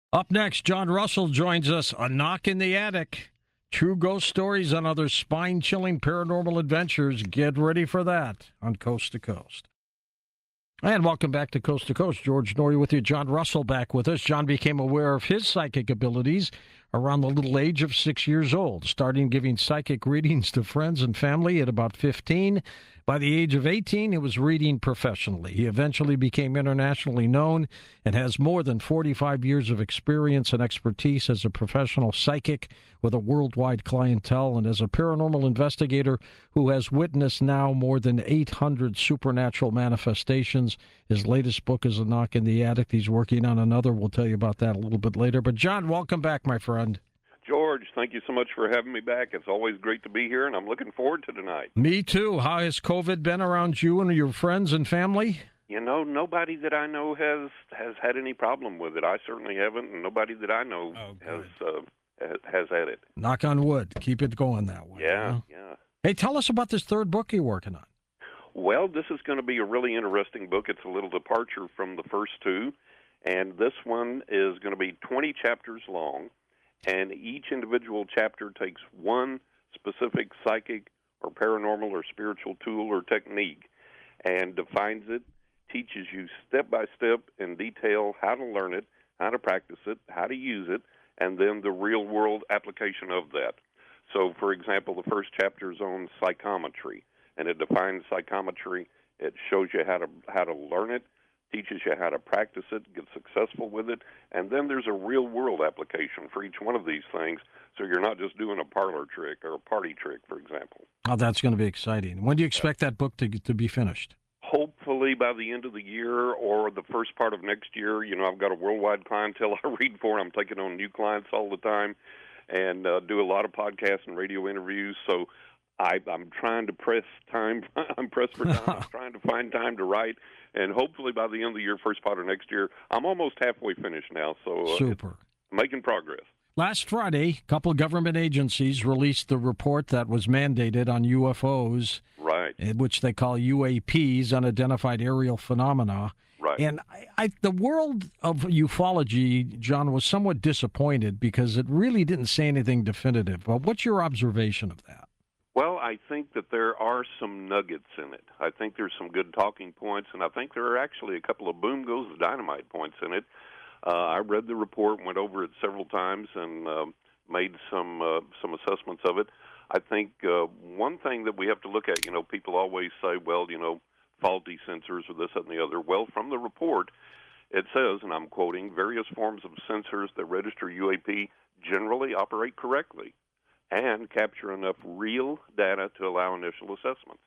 Up next, John Russell joins us. A Knock in the Attic. True ghost stories and other spine-chilling paranormal adventures. Get ready for that on Coast to Coast. And welcome back to Coast. George Noory with you. John Russell back with us. John became aware of his psychic abilities around the little age of 6 years old, starting giving psychic readings to friends and family at about 15. By the age of 18, he was reading professionally. He eventually became internationally known and has more than 45 years of experience and expertise as a professional psychic with a worldwide clientele and as a paranormal investigator who has witnessed now more than 800 supernatural manifestations. His latest book is A Knock in the Attic. He's working on another. We'll tell you about that a little bit later. But John, welcome back, my friend. George, thank you so much for having me back. It's always great to be here, and I'm looking forward to tonight. Me too. How has COVID been around you and your friends and family? You know, nobody that I know has had any problem with it. I certainly haven't, and nobody that I know has had it. Knock on wood. Keep it going that way. Yeah. Hey, tell us about this third book you're working on. Well, this is going to be a really interesting book. It's a little departure from the first two, and this one is going to be 20 chapters long. And each individual chapter takes one specific psychic or paranormal or spiritual tool or technique and defines it, teaches you step by step in detail how to learn it, how to practice it, how to use it, and then the real-world application of that. So, for example, the first chapter is on psychometry, and it defines psychometry. It shows you how to learn it, teaches you how to practice it, get successful with it, and then there's a real-world application for each one of these things, so you're not just doing a parlor trick or a party trick, for example. Oh, that's going to be exciting. When do you expect that book to be finished? Hopefully by the end of the year or the first part of next year. You know, I've got a worldwide clientele I read for. I'm taking on new clients all the time and do a lot of podcasts and radio interviews, so I'm trying to press time. I'm pressed for time. I'm trying to find time to write. And hopefully by the end of the year, first part of next year, I'm almost halfway finished now. So super. Making progress. Last Friday, a couple of government agencies released the report that was mandated on UFOs, right? Which they call UAPs, unidentified aerial phenomena. Right. And the world of ufology, John, was somewhat disappointed because it really didn't say anything definitive. But what's your observation of that? Well, I think that there are some nuggets in it. I think there's some good talking points, and I think there are actually a couple of boom goes the dynamite points in it. I read the report, went over it several times, and made some assessments of it. I think one thing that we have to look at, you know, people always say, well, you know, faulty sensors or this, that, and the other. Well, from the report, it says, and I'm quoting, various forms of sensors that register UAP generally operate correctly and capture enough real data to allow initial assessments.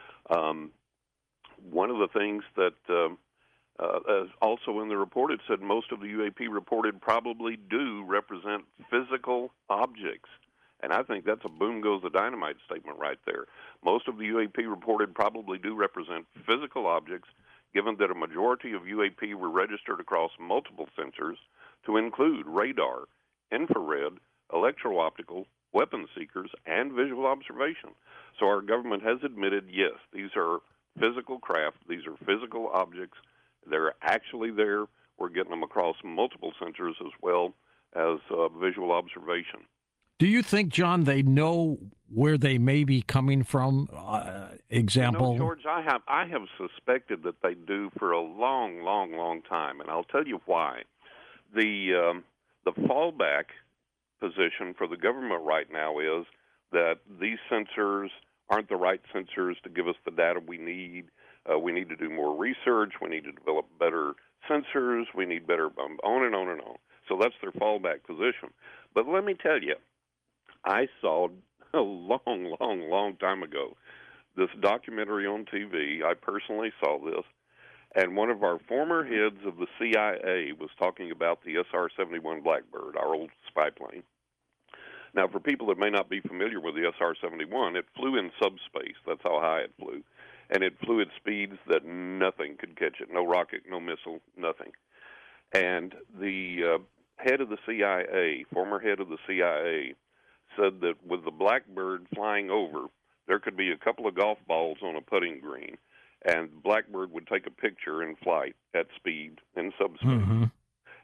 One of the things that also in the report, it said most of the UAP reported probably do represent physical objects. And I think that's a boom goes the dynamite statement right there. Most of the UAP reported probably do represent physical objects, given that a majority of UAP were registered across multiple sensors to include radar, infrared, electro-optical, weapon seekers, and visual observation. So our government has admitted, yes, these are physical craft, these are physical objects, they're actually there. We're getting them across multiple sensors as well as visual observation. Do you think, John, they know where they may be coming from? Example, you know, George, I have suspected that they do for a long, long, long time, and I'll tell you why. The fallback position for the government right now is that these sensors aren't the right sensors to give us the data we need. We need to do more research. We need to develop better sensors. We need better on and on and on. So that's their fallback position. But let me tell you, I saw a long, long, long time ago this documentary on TV. I personally saw this, and one of our former heads of the CIA was talking about the SR-71 Blackbird, our old spy plane. Now, for people that may not be familiar with the SR-71, it flew in subspace. That's how high it flew. And it flew at speeds that nothing could catch it, no rocket, no missile, nothing. And the head of the CIA, former head of the CIA, said that with the Blackbird flying over, there could be a couple of golf balls on a putting green, and Blackbird would take a picture in flight at speed in subspace. Mm-hmm.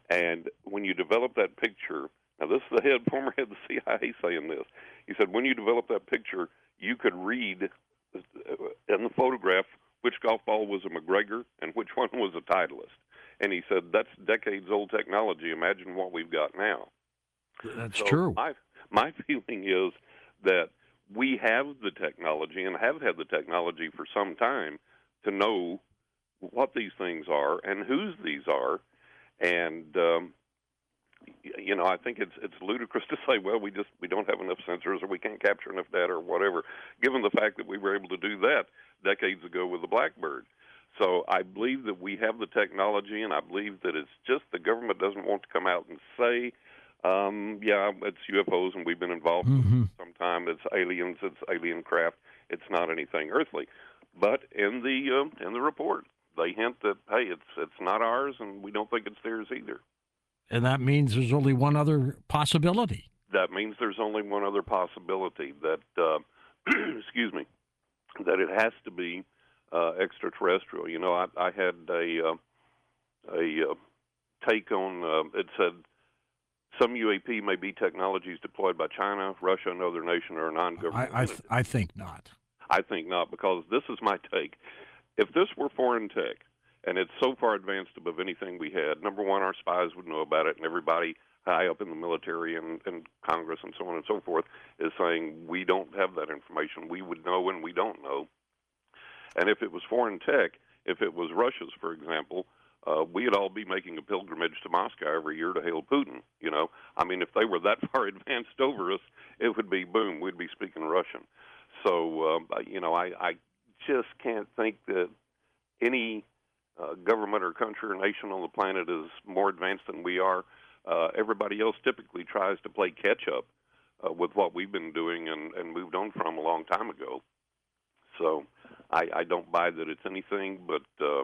And when you develop that picture, now this is the former head of the CIA saying this. He said, when you develop that picture, you could read in the photograph which golf ball was a McGregor and which one was a Titleist. And he said, that's decades old technology. Imagine what we've got now. That's So true. My feeling is that we have the technology and have had the technology for some time to know what these things are and whose these are. And, I think it's ludicrous to say, well, we don't have enough sensors or we can't capture enough data or whatever, given the fact that we were able to do that decades ago with the Blackbird. So I believe that we have the technology, and I believe that it's just the government doesn't want to come out and say, yeah, it's UFOs and we've been involved sometime. It's aliens, it's alien craft. It's not anything earthly. But in the report, they hint that, hey, it's not ours, and we don't think it's theirs either. And that means there's only one other possibility. That means there's only one other possibility, that, excuse me, that it has to be extraterrestrial. I had a take on, it said, some UAP may be technologies deployed by China, Russia, another nation, or a non-government. I think not. I think not, because this is my take. If this were foreign tech, and it's so far advanced above anything we had, number one, our spies would know about it, and everybody high up in the military and Congress and so on and so forth is saying, we don't have that information. We would know and we don't know. And if it was foreign tech, if it was Russia's, for example, we'd all be making a pilgrimage to Moscow every year to hail Putin. If they were that far advanced over us, it would be boom, we'd be speaking Russian. So, I just can't think that any government or country or nation on the planet is more advanced than we are. Everybody else typically tries to play catch up with what we've been doing and moved on from a long time ago. So I don't buy that it's anything but,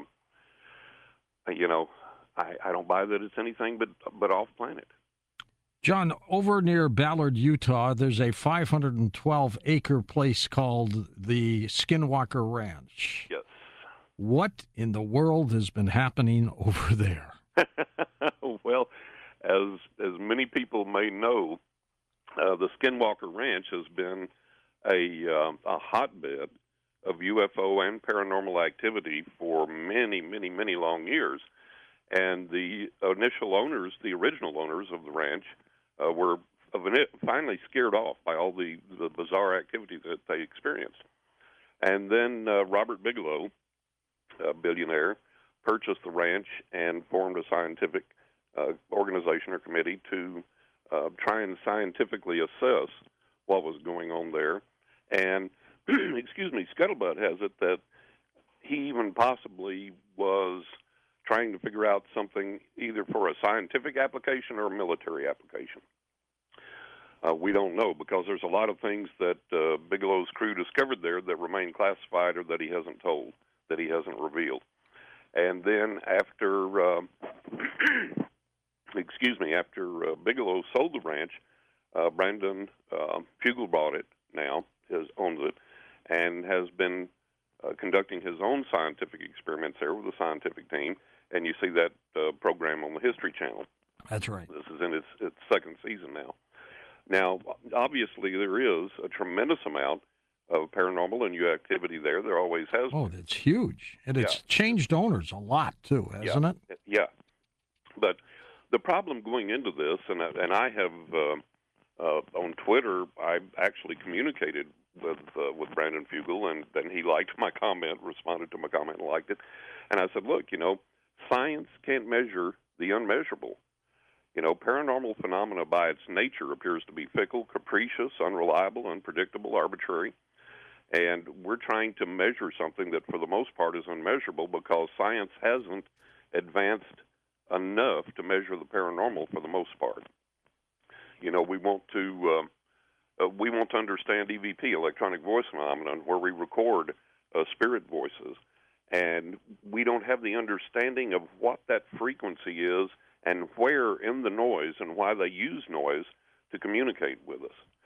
I don't buy that it's anything but off planet. John, over near Ballard, Utah, there's a 512-acre place called the Skinwalker Ranch. Yes. What in the world has been happening over there? Well, as many people may know, the Skinwalker Ranch has been a hotbed of UFO and paranormal activity for many, many, many long years. And the initial owners, the original owners of the ranch, were finally scared off by all the bizarre activity that they experienced. And then Robert Bigelow, a billionaire, purchased the ranch and formed a scientific organization or committee to try and scientifically assess what was going on there. And, excuse me, scuttlebutt has it that he even possibly was trying to figure out something either for a scientific application or a military application. We don't know, because there's a lot of things that Bigelow's crew discovered there that remain classified or that he hasn't told, that he hasn't revealed. And then after, after Bigelow sold the ranch, Brandon Fugal bought it now, owns it, and has been conducting his own scientific experiments there with a scientific team. And you see that program on the History Channel. That's right. This is in its second season now. Now, obviously, there is a tremendous amount of paranormal and UFO activity there. There always has been. Oh, that's huge. And it's changed owners a lot, too, hasn't it? Yeah. But the problem going into this, and I have on Twitter, I actually communicated with Brandon Fugal, and he liked my comment, responded to my comment, and liked it. And I said, look, science can't measure the unmeasurable. Paranormal phenomena by its nature appears to be fickle, capricious, unreliable, unpredictable, arbitrary. And we're trying to measure something that for the most part is unmeasurable because science hasn't advanced enough to measure the paranormal for the most part. We want to understand EVP, electronic voice phenomenon, where we record spirit voices. And we don't have the understanding of what that frequency is and where in the noise and why they use noise to communicate with us.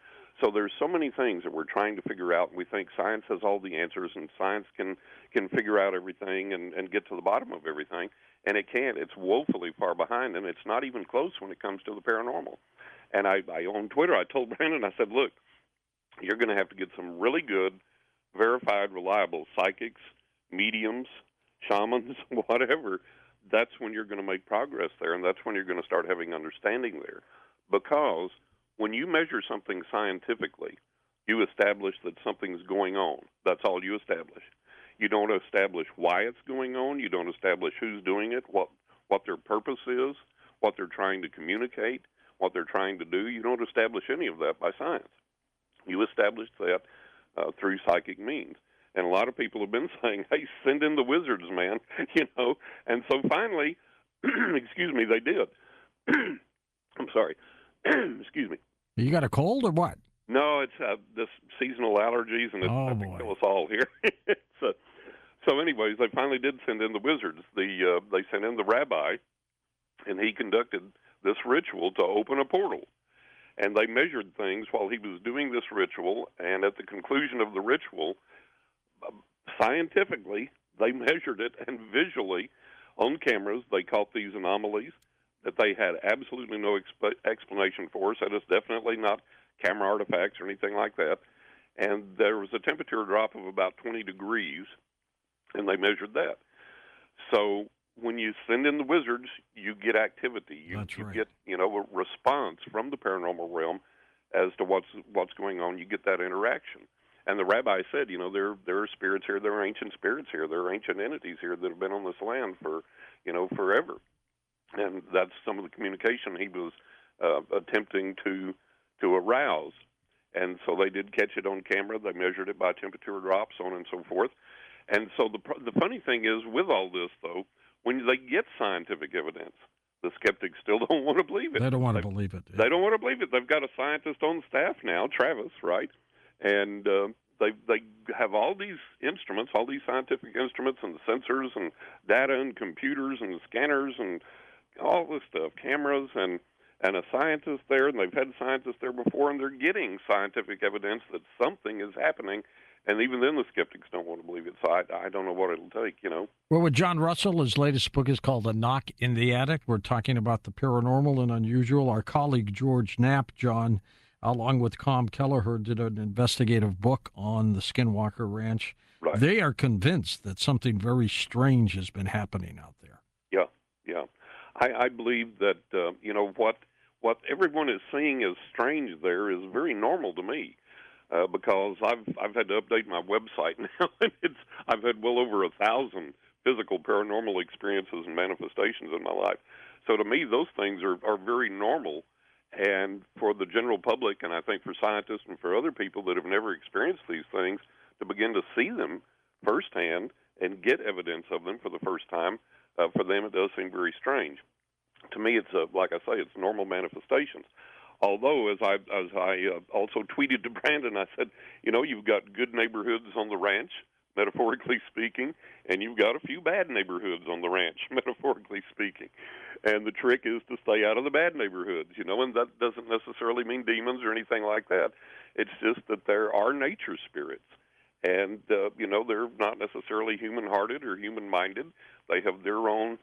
So there's so many things that we're trying to figure out, and we think science has all the answers, and science can figure out everything and get to the bottom of everything, and it can't. It's woefully far behind, and it's not even close when it comes to the paranormal. And I on Twitter, I told Brandon, I said, look, you're going to have to get some really good, verified, reliable psychics, mediums, shamans, whatever. That's when you're going to make progress there, and that's when you're going to start having understanding there. Because when you measure something scientifically, you establish that something's going on. That's all you establish. You don't establish why it's going on. You don't establish who's doing it, what their purpose is, what they're trying to communicate, what they're trying to do. You don't establish any of that by science. You establish that through psychic means. And a lot of people have been saying, hey, send in the wizards, man, And so finally, excuse me, they did. I'm sorry. Excuse me. You got a cold or what? No, it's this seasonal allergies, and it's going to kill us all here. So anyways, they finally did send in the wizards. They sent in the rabbi, and he conducted this ritual to open a portal. And they measured things while he was doing this ritual, and at the conclusion of the ritual, scientifically, they measured it, and visually, on cameras, they caught these anomalies that they had absolutely no explanation for, so it's definitely not camera artifacts or anything like that. And there was a temperature drop of about 20 degrees, and they measured that. So when you send in the wizards, you get activity. You get, a response from the paranormal realm as to what's going on. You get that interaction. And the rabbi said, there are spirits here, there are ancient spirits here, there are ancient entities here that have been on this land for, forever. And that's some of the communication he was attempting to arouse. And so they did catch it on camera. They measured it by temperature drops, so on and so forth. And so the funny thing is, with all this, though, when they get scientific evidence, the skeptics still don't want to believe it. They don't want to believe it. They don't want to believe it. They've got a scientist on staff now, Travis, right? And they have all these instruments, all these scientific instruments and the sensors and data and computers and scanners and all this stuff, cameras and a scientist there, and they've had scientists there before, and they're getting scientific evidence that something is happening. And even then, the skeptics don't want to believe it. So I don't know what it'll take, Well, with John Russell, his latest book is called A Knock in the Attic. We're talking about the paranormal and unusual. Our colleague George Knapp, John, along with Com Kelleher, did an investigative book on the Skinwalker Ranch. Right. They are convinced that something very strange has been happening out there. Yeah. I believe that, what everyone is seeing as strange there is very normal to me. Because I've had to update my website now, and I've had well over 1,000 physical paranormal experiences and manifestations in my life. So to me, those things are very normal, and for the general public, and I think for scientists and for other people that have never experienced these things, to begin to see them firsthand and get evidence of them for the first time, for them it does seem very strange. To me, it's like I say, it's normal manifestations. Although, as I also tweeted to Brandon, I said, you've got good neighborhoods on the ranch, metaphorically speaking, and you've got a few bad neighborhoods on the ranch, metaphorically speaking. And the trick is to stay out of the bad neighborhoods, and that doesn't necessarily mean demons or anything like that. It's just that there are nature spirits. And, they're not necessarily human-hearted or human-minded. They have their own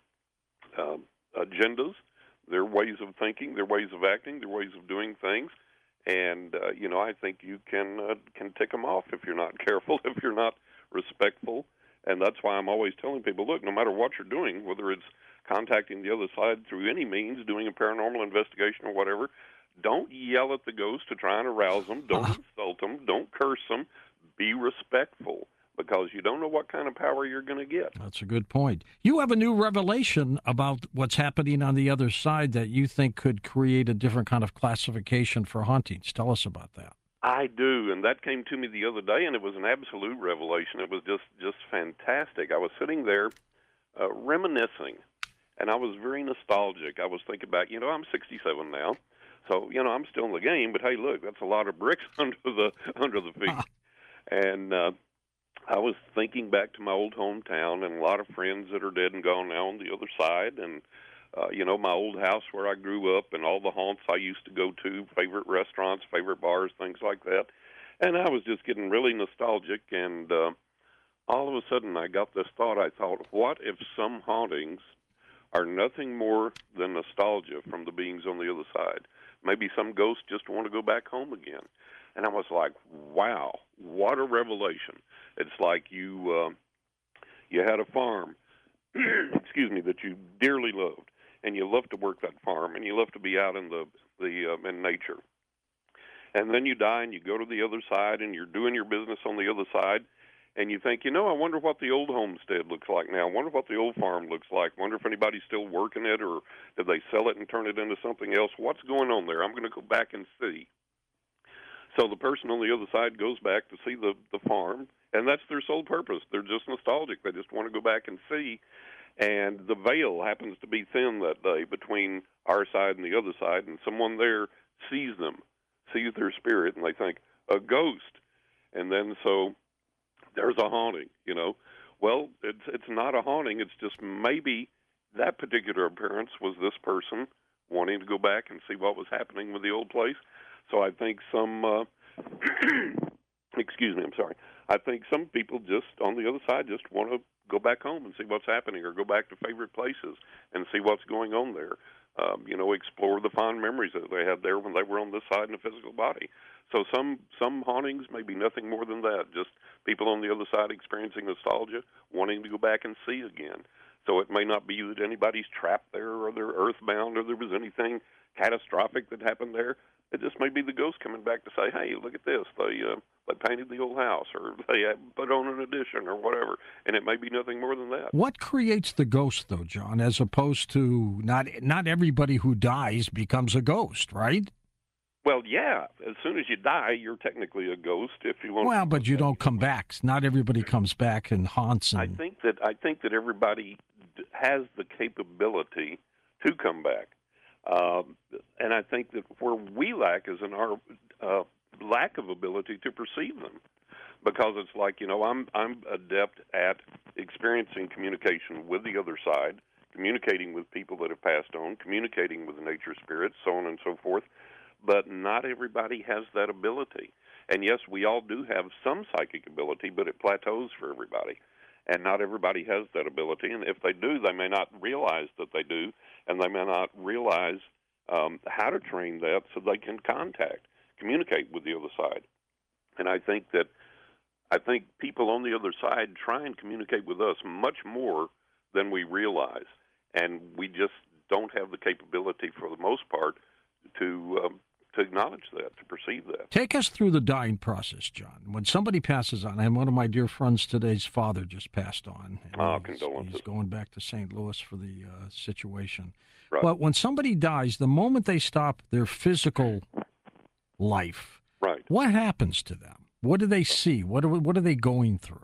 agendas, their ways of thinking, their ways of acting, their ways of doing things. And, I think you can tick them off if you're not careful, if you're not respectful. And that's why I'm always telling people, look, no matter what you're doing, whether it's contacting the other side through any means, doing a paranormal investigation or whatever, don't yell at the ghost to try and arouse them. Don't insult them. Don't curse them. Be respectful, because you don't know what kind of power you're going to get. That's a good point. You have a new revelation about what's happening on the other side that you think could create a different kind of classification for hauntings. Tell us about that. I do, and that came to me the other day, and it was an absolute revelation. It was just fantastic. I was sitting there reminiscing, and I was very nostalgic. I was thinking about, I'm 67 now, so, I'm still in the game, but hey, look, that's a lot of bricks under the feet. And I was thinking back to my old hometown and a lot of friends that are dead and gone now on the other side, and My old house where I grew up and all the haunts I used to go to, favorite restaurants, favorite bars, things like that. And I was just getting really nostalgic, and all of a sudden I got this thought. I thought, what if some hauntings are nothing more than nostalgia from the beings on the other side? Maybe some ghosts just want to go back home again. And I was like, wow, what a revelation. It's like you had a farm, excuse me, that you dearly loved, and you love to work that farm, and you love to be out in in nature. And then you die, and you go to the other side, and you're doing your business on the other side, and you think, I wonder what the old homestead looks like now. I wonder what the old farm looks like. I wonder if anybody's still working it, or did they sell it and turn it into something else? What's going on there? I'm going to go back and see. So the person on the other side goes back to see the farm, and that's their sole purpose. They're just nostalgic. They just want to go back and see. And the veil happens to be thin that day between our side and the other side, and someone there sees them, sees their spirit, and they think, a ghost. And then so there's a haunting, Well, it's not a haunting. It's just maybe that particular appearance was this person wanting to go back and see what was happening with the old place. So I think some, excuse me, I'm sorry. I think some people just on the other side just want to go back home and see what's happening, or go back to favorite places and see what's going on there. Explore the fond memories that they had there when they were on this side in the physical body. So some hauntings may be nothing more than that, just people on the other side experiencing nostalgia, wanting to go back and see again. So it may not be that anybody's trapped there, or they're earthbound, or there was anything catastrophic that happened there. It just may be the ghost coming back to say, hey, look at this. They painted the old house, or they put on an addition, or whatever. And it may be nothing more than that. What creates the ghost, though, John, as opposed to not everybody who dies becomes a ghost, right? Well, yeah. As soon as you die, you're technically a ghost. If you want. Well, but you don't come back. Not everybody comes back and haunts. And... I think that everybody has the capability to come back. And I think that where we lack is in our lack of ability to perceive them, because it's like, I'm adept at experiencing communication with the other side, communicating with people that have passed on, communicating with the nature spirits, so on and so forth, but not everybody has that ability. And yes, we all do have some psychic ability, but it plateaus for everybody. And not everybody has that ability. And if they do, they may not realize that they do, and they may not realize how to train that so they can communicate with the other side. And I think people on the other side try and communicate with us much more than we realize. And we just don't have the capability, for the most part, to acknowledge that, to perceive that. Take us through the dying process, John. When somebody passes on, and one of my dear friends today's father just passed on. Condolences. He's going back to St. Louis for the situation. Right. But when somebody dies, the moment they stop their physical life, right, what happens to them? What do they see? What are they going through?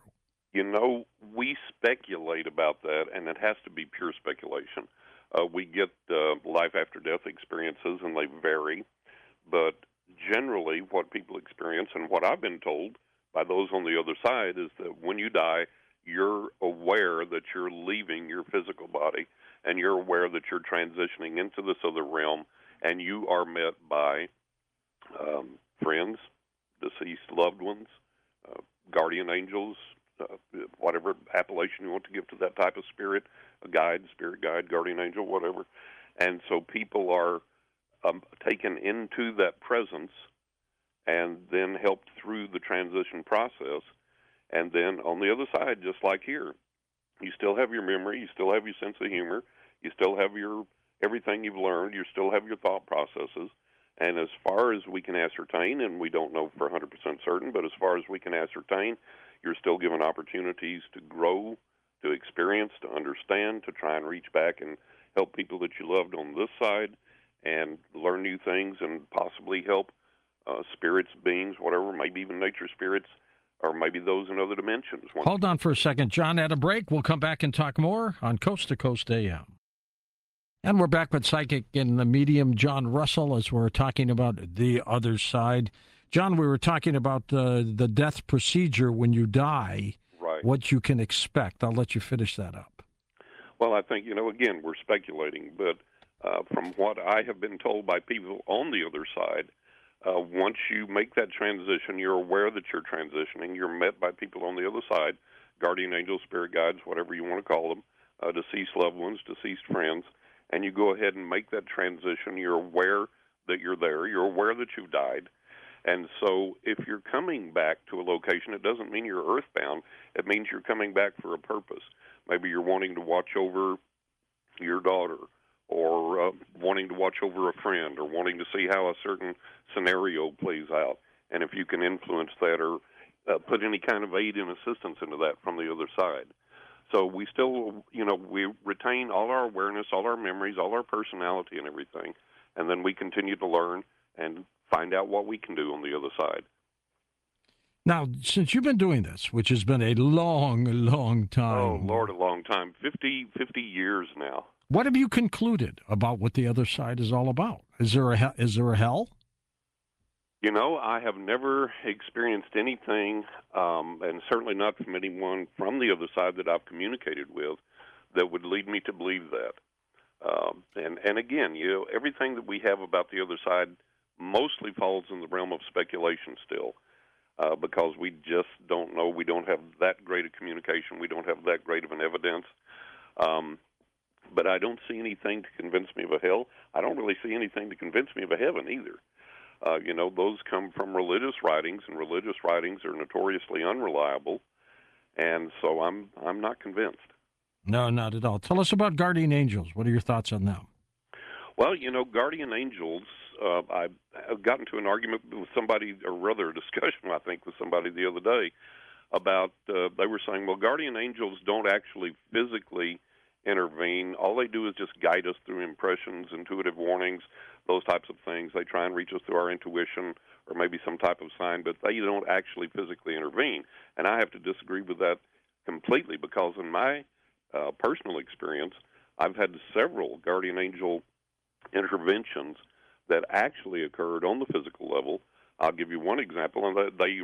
We speculate about that, and it has to be pure speculation. We get life after death experiences, and they vary. But generally, what people experience, and what I've been told by those on the other side, is that when you die, you're aware that you're leaving your physical body, and you're aware that you're transitioning into this other realm, and you are met by friends, deceased loved ones, guardian angels, whatever appellation you want to give to that type of spirit, a guide, spirit guide, guardian angel, whatever. And so people are taken into that presence and then helped through the transition process. And then on the other side, just like here, you still have your memory, you still have your sense of humor, you still have everything you've learned, you still have your thought processes. And as far as we can ascertain, and we don't know for 100% certain, but as far as we can ascertain, you're still given opportunities to grow, to experience, to understand, to try and reach back and help people that you loved on this side and learn new things, and possibly help spirits, beings, whatever, maybe even nature spirits, or maybe those in other dimensions. Hold on for a second, John. At a break, we'll come back and talk more on Coast to Coast AM. And we're back with psychic and the medium John Russell as we're talking about the other side. John, we were talking about the death procedure when you die, right? What you can expect. I'll let you finish that up. Well, I think, again, we're speculating, but from what I have been told by people on the other side, once you make that transition, you're aware that you're transitioning. You're met by people on the other side, guardian angels, spirit guides, whatever you want to call them, deceased loved ones, deceased friends, and you go ahead and make that transition. You're aware that you're there. You're aware that you've died. And so if you're coming back to a location, it doesn't mean you're earthbound. It means you're coming back for a purpose. Maybe you're wanting to watch over your daughter, or wanting to watch over a friend, or wanting to see how a certain scenario plays out. And if you can influence that, or put any kind of aid and assistance into that from the other side. So we still, we retain all our awareness, all our memories, all our personality and everything. And then we continue to learn and find out what we can do on the other side. Now, since you've been doing this, which has been a long, long time. Oh, Lord, a long time. 50 years now. What have you concluded about what the other side is all about? Is there a hell? I have never experienced anything, and certainly not from anyone from the other side that I've communicated with, that would lead me to believe that. And again, everything that we have about the other side mostly falls in the realm of speculation still, because we just don't know. We don't have that great of communication. We don't have that great of an evidence. But I don't see anything to convince me of a hell. I don't really see anything to convince me of a heaven either. Those come from religious writings, and religious writings are notoriously unreliable, and so I'm not convinced. No, not at all. Tell us about guardian angels. What are your thoughts on them? Well, guardian angels, I've gotten to an argument with somebody, or rather a discussion, I think, with somebody the other day about, they were saying, well, guardian angels don't actually physically intervene. All they do is just guide us through impressions, intuitive warnings, those types of things. They try and reach us through our intuition or maybe some type of sign, but they don't actually physically intervene. And I have to disagree with that completely, because in my personal experience, I've had several guardian angel interventions that actually occurred on the physical level. I'll give you one example, and they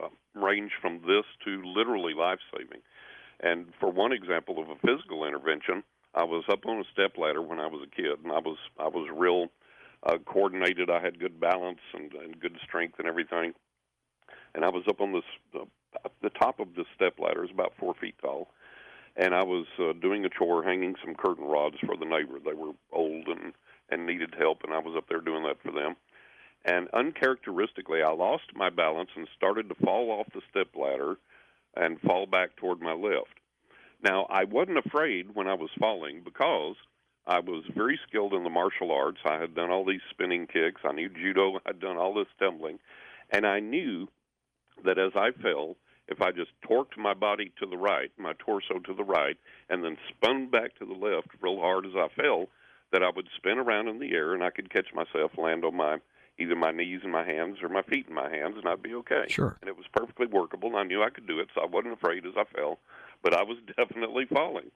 range from this to literally life-saving. And for one example of a physical intervention, I was up on a step ladder when I was a kid, and I was real coordinated. I had good balance and good strength and everything. And I was up on the top of this step ladder. It's about 4 feet tall. And I was doing a chore, hanging some curtain rods for the neighbor. They were old and needed help, and I was up there doing that for them. And uncharacteristically, I lost my balance and started to fall off the step ladder and fall back toward my left. Now, I wasn't afraid when I was falling, because I was very skilled in the martial arts. I had done all these spinning kicks. I knew judo. I'd done all this tumbling. And I knew that as I fell, if I just torqued my body to the right, my torso to the right, and then spun back to the left real hard as I fell, that I would spin around in the air and I could catch myself, land on either my knees in my hands or my feet in my hands, and I'd be okay. Sure. And it was perfectly workable, and I knew I could do it, so I wasn't afraid as I fell, but I was definitely falling.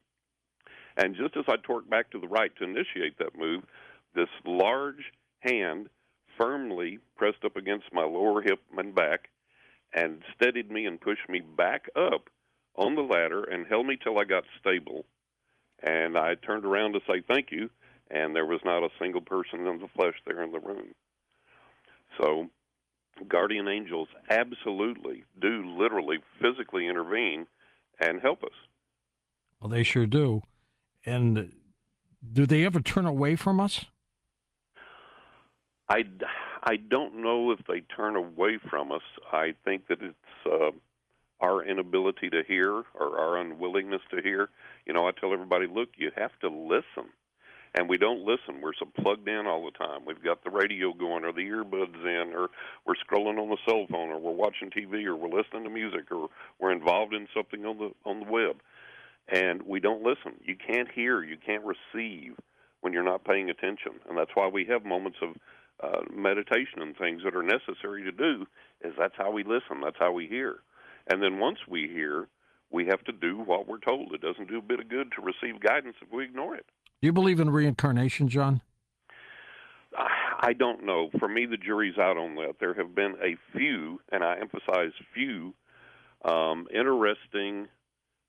And just as I torqued back to the right to initiate that move, this large hand firmly pressed up against my lower hip and back and steadied me and pushed me back up on the ladder and held me till I got stable. And I turned around to say thank you, and there was not a single person in the flesh there in the room. So guardian angels absolutely do literally physically intervene and help us. Well, they sure do. And do they ever turn away from us? I don't know if they turn away from us. I think that it's our inability to hear, or our unwillingness to hear. I tell everybody, look, you have to listen. And we don't listen. We're so plugged in all the time. We've got the radio going, or the earbuds in, or we're scrolling on the cell phone, or we're watching TV, or we're listening to music, or we're involved in something on the web. And we don't listen. You can't hear. You can't receive when you're not paying attention. And that's why we have moments of meditation and things that are necessary to do, is that's how we listen. That's how we hear. And then once we hear, we have to do what we're told. It doesn't do a bit of good to receive guidance if we ignore it. Do you believe in reincarnation, John? I don't know. For me, the jury's out on that. There have been a few, and I emphasize few, interesting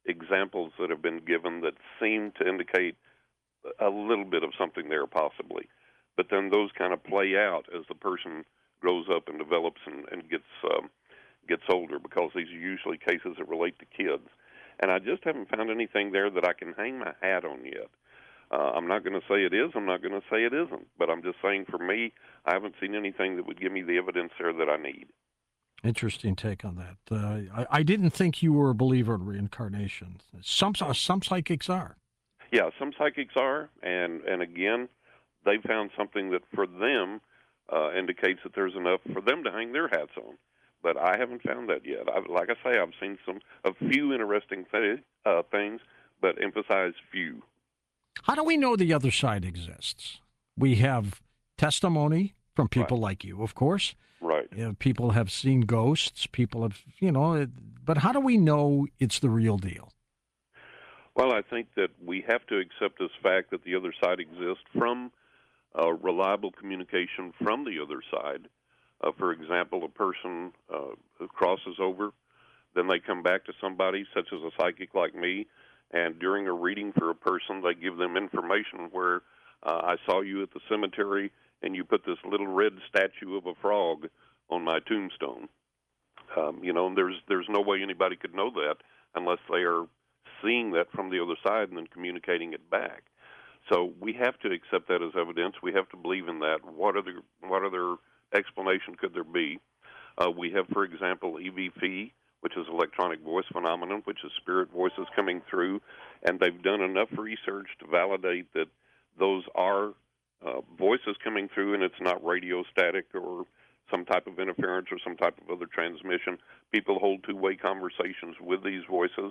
examples that have been given that seem to indicate a little bit of something there possibly. But then those kind of play out as the person grows up and develops and gets older, because these are usually cases that relate to kids. And I just haven't found anything there that I can hang my hat on yet. I'm not going to say it is. I'm not going to say it isn't. But I'm just saying, for me, I haven't seen anything that would give me the evidence there that I need. Interesting take on that. I didn't think you were a believer in reincarnation. Some psychics are. Yeah, some psychics are, and again, they found something that for them indicates that there's enough for them to hang their hats on. But I haven't found that yet. Like I say, I've seen a few interesting things, but emphasize few. How do we know the other side exists? We have testimony from people like you, of course. Right. People have seen ghosts. People have, but how do we know it's the real deal? Well, I think that we have to accept this fact that the other side exists from reliable communication from the other side. For example, a person who crosses over, then they come back to somebody, such as a psychic like me, and during a reading for a person, they give them information where I saw you at the cemetery, and you put this little red statue of a frog on my tombstone. And there's no way anybody could know that unless they are seeing that from the other side and then communicating it back. So we have to accept that as evidence. We have to believe in that. What other explanation could there be? We have, for example, EVP, which is electronic voice phenomenon, which is spirit voices coming through, and they've done enough research to validate that those are voices coming through, and it's not radio static or some type of interference or some type of other transmission. People hold two-way conversations with these voices.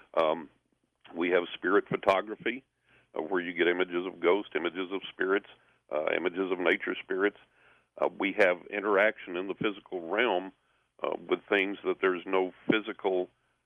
We have spirit photography, where you get images of ghosts, images of spirits, images of nature spirits. We have interaction in the physical realm with things that there's no physical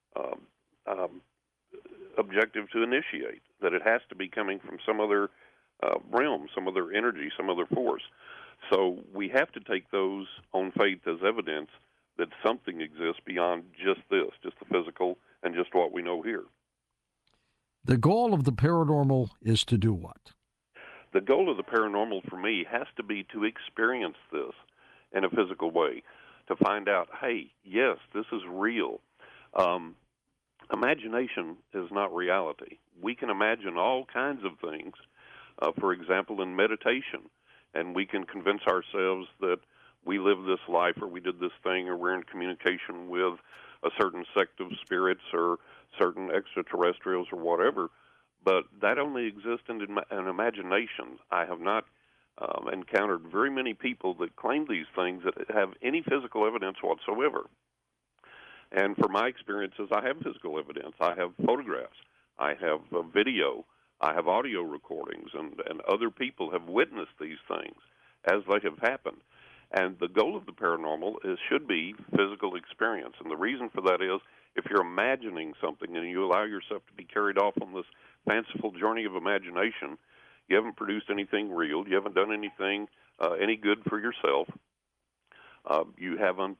objective to initiate, that it has to be coming from some other realm, some other energy, some other force. So we have to take those on faith as evidence that something exists beyond just this, just the physical and just what we know here. The goal of the paranormal is to do what? The goal of the paranormal for me has to be to experience this in a physical way, to find out, hey, yes, this is real. Imagination is not reality. We can imagine all kinds of things, for example, in meditation, and we can convince ourselves that we live this life or we did this thing or we're in communication with a certain sect of spirits or certain extraterrestrials or whatever, but that only exists in an imagination. I have not encountered very many people that claim these things that have any physical evidence whatsoever. And for my experiences, I have physical evidence. I have photographs. I have video. I have audio recordings, and other people have witnessed these things as they have happened. And the goal of the paranormal should be physical experience. And the reason for that is, if you're imagining something and you allow yourself to be carried off on this fanciful journey of imagination, you haven't produced anything real. You haven't done anything any good for yourself. You haven't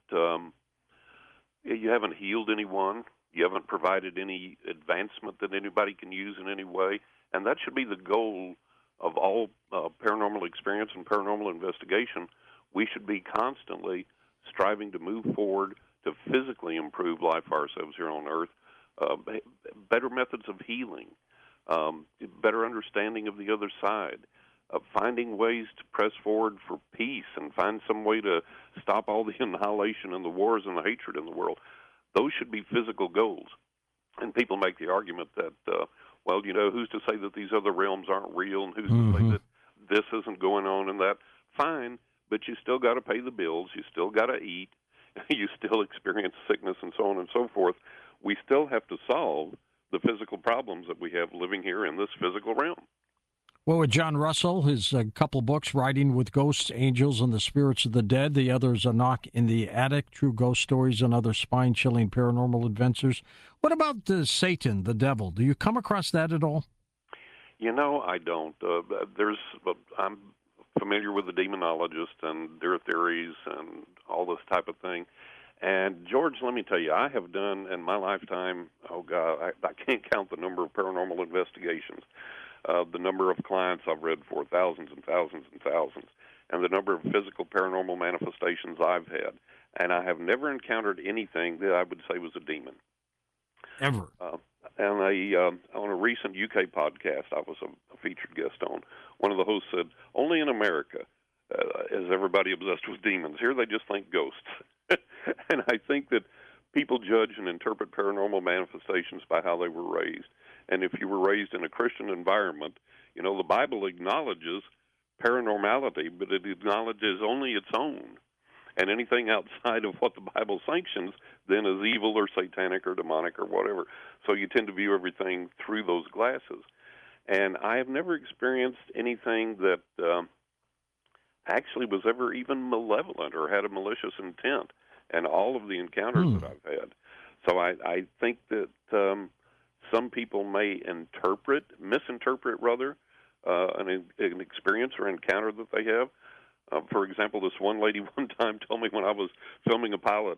healed anyone. You haven't provided any advancement that anybody can use in any way. And that should be the goal of all paranormal experience and paranormal investigation. We should be constantly striving to move forward to physically improve life for ourselves here on Earth, better methods of healing, better understanding of the other side, finding ways to press forward for peace and find some way to stop all the annihilation and the wars and the hatred in the world. Those should be physical goals. And people make the argument that, who's to say that these other realms aren't real, and who's to say that this isn't going on and that? Fine, but you still got to pay the bills. You still got to eat. You still experience sickness and so on and so forth. We still have to solve the physical problems that we have living here in this physical realm. Well, with John Russell, his couple books, Riding with Ghosts, Angels, and the Spirits of the Dead. The other is A Knock in the Attic, True Ghost Stories and Other Spine-Chilling Paranormal Adventures. What about Satan, the devil? Do you come across that at all? I don't. I'm familiar with the demonologist and their theories and all this type of thing. And George, let me tell you, I have done in my lifetime, oh God, I can't count the number of paranormal investigations, the number of clients I've read for, thousands and thousands and thousands, and the number of physical paranormal manifestations I've had. And I have never encountered anything that I would say was a demon. Ever. And on a recent UK podcast I was a featured guest on, one of the hosts said, only in America is everybody obsessed with demons. Here they just think ghosts. And I think that people judge and interpret paranormal manifestations by how they were raised. And if you were raised in a Christian environment, you know, the Bible acknowledges paranormality, but it acknowledges only its own. And anything outside of what the Bible sanctions then is evil or satanic or demonic or whatever. So you tend to view everything through those glasses. And I have never experienced anything that actually was ever even malevolent or had a malicious intent in all of the encounters that I've had. So I think that some people may misinterpret rather, an experience or encounter that they have. For example, this one lady one time told me when I was filming a pilot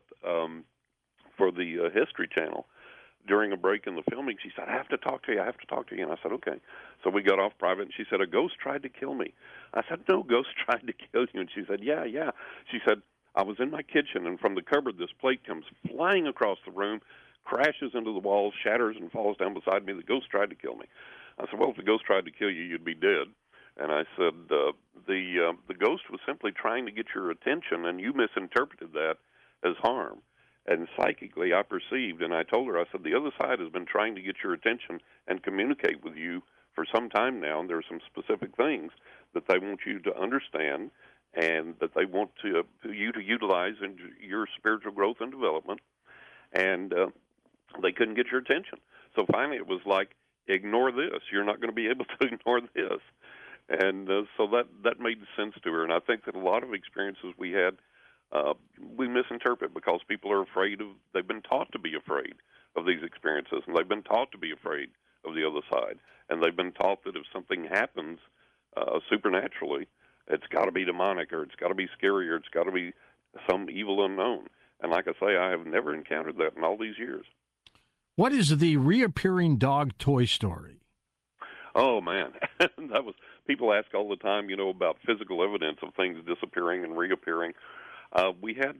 for the History Channel, during a break in the filming, she said, I have to talk to you. And I said, okay. So we got off private, and she said, a ghost tried to kill me. I said, no, ghost tried to kill you. And she said, yeah. She said, I was in my kitchen, and from the cupboard, this plate comes flying across the room, crashes into the wall, shatters, and falls down beside me. The ghost tried to kill me. I said, well, if the ghost tried to kill you, you'd be dead. And I said, the ghost was simply trying to get your attention, and you misinterpreted that as harm. And psychically, I perceived, and I told her, I said, the other side has been trying to get your attention and communicate with you for some time now, and there are some specific things that they want you to understand and that they want you to utilize in your spiritual growth and development, and they couldn't get your attention. So finally it was like, ignore this. You're not going to be able to ignore this. And so that made sense to her, and I think that a lot of experiences we had, we misinterpret because people are they've been taught to be afraid of these experiences, and they've been taught to be afraid of the other side, and they've been taught that if something happens supernaturally, it's got to be demonic, or it's got to be scary, or it's got to be some evil unknown. And like I say, I have never encountered that in all these years. What is the reappearing dog toy story? Oh, man. People ask all the time, about physical evidence of things disappearing and reappearing. We had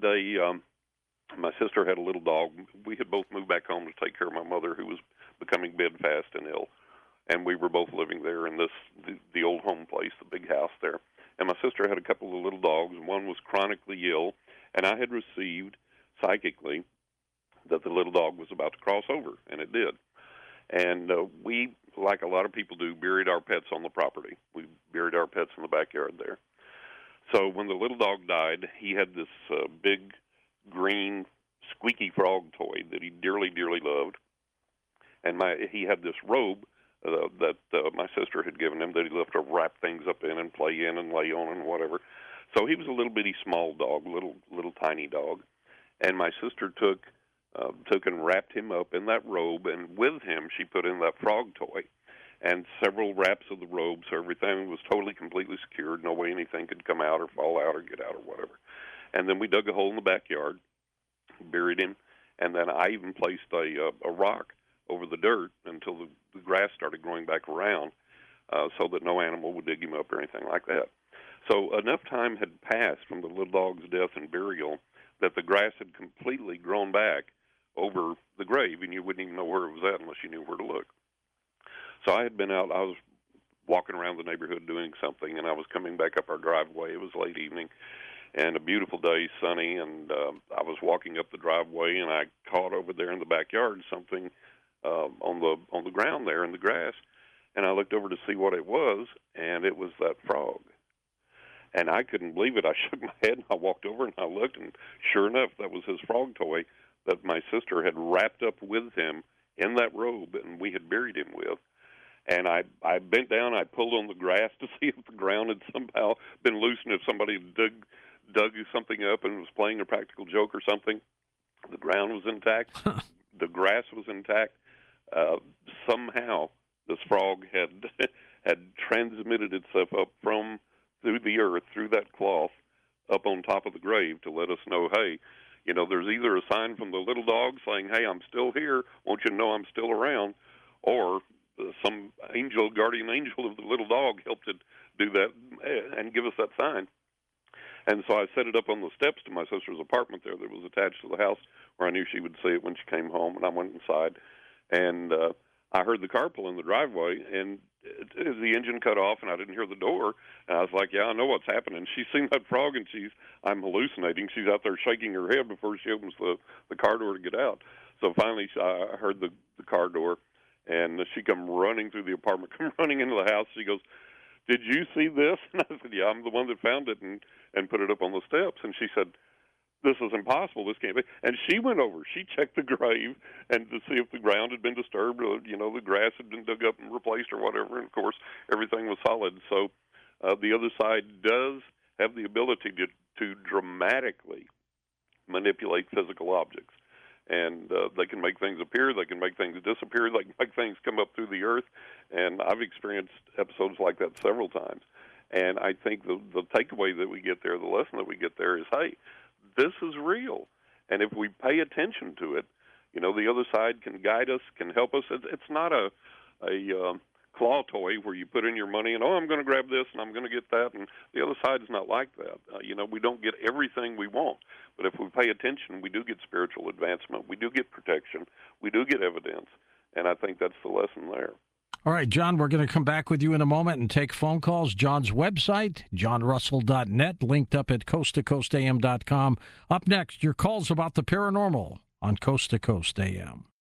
my sister had a little dog. We had both moved back home to take care of my mother, who was becoming bedfast and ill. And we were both living there in the old home place, the big house there. And my sister had a couple of little dogs, and one was chronically ill. And I had received psychically that the little dog was about to cross over, and it did. And we, like a lot of people do, buried our pets on the property. We buried our pets in the backyard there. So when the little dog died, he had this big green squeaky frog toy that he dearly, dearly loved. And he had this robe that my sister had given him that he loved to wrap things up in and play in and lay on and whatever. So he was a little bitty small dog, little tiny dog. And my sister took and wrapped him up in that robe, and with him she put in that frog toy and several wraps of the robe, so everything was totally, completely secured. No way anything could come out or fall out or get out or whatever. And then we dug a hole in the backyard, buried him, and then I even placed a rock over the dirt until the grass started growing back around so that no animal would dig him up or anything like that. So enough time had passed from the little dog's death and burial that the grass had completely grown back over the grave, and you wouldn't even know where it was at unless you knew where to look. So I had been out, I was walking around the neighborhood doing something, and I was coming back up our driveway. It was late evening, and a beautiful day, sunny, and I was walking up the driveway, and I caught over there in the backyard something on the ground there in the grass, and I looked over to see what it was, and it was that frog. And I couldn't believe it. I shook my head, and I walked over, and I looked, and sure enough, that was his frog toy that my sister had wrapped up with him in that robe, and we had buried him with. And I bent down, I pulled on the grass to see if the ground had somehow been loosened, if somebody had dug something up and was playing a practical joke or something. The ground was intact. The grass was intact. Somehow this frog had transmitted itself up through the earth, through that cloth, up on top of the grave to let us know, hey, You know, there's either a sign from the little dog saying, "Hey, I'm still here. Want you to know I'm still around," or some angel, guardian angel of the little dog helped it do that and give us that sign. And so I set it up on the steps to my sister's apartment there that was attached to the house where I knew she would see it when she came home. And I went inside, and I heard the car pull in the driveway, and the engine cut off, and I didn't hear the door. And I was like, yeah, I know what's happening. She's seen that frog, and I'm hallucinating. She's out there shaking her head before she opens the car door to get out. So finally, I heard the car door, and she come running through the apartment, come running into the house. She goes, "Did you see this?" And I said, "Yeah, I'm the one that found it and put it up on the steps." And she said, "This is impossible. This can't be." And she went over. She checked the grave and to see if the ground had been disturbed, or, you know, the grass had been dug up and replaced or whatever. And, of course, everything was solid. So the other side does have the ability to dramatically manipulate physical objects. And they can make things appear, they can make things disappear, they can make things come up through the earth. And I've experienced episodes like that several times. And I think the takeaway that we get there, the lesson that we get there is, hey, this is real. And if we pay attention to it, you know, the other side can guide us, can help us. It's not a claw toy where you put in your money and, I'm going to grab this and I'm going to get that. And the other side is not like that. You know, we don't get everything we want. But if we pay attention, we do get spiritual advancement. We do get protection. We do get evidence. And I think that's the lesson there. All right, John, we're going to come back with you in a moment and take phone calls. John's website, johnrussell.net, linked up at coasttocoastam.com. Up next, your calls about the paranormal on Coast to Coast AM.